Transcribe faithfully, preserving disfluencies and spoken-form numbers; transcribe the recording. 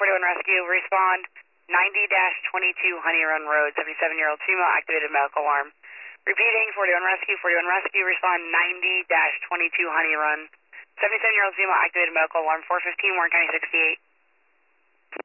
forty-one Rescue, respond ninety dash twenty-two Honey Run Road, seventy-seven-year-old female, activated medical alarm. Repeating, forty-one Rescue, forty-one Rescue, respond ninety dash twenty-two Honey Run, seventy-seven-year-old female, activated medical alarm, four fifteen Warren County sixty-eight.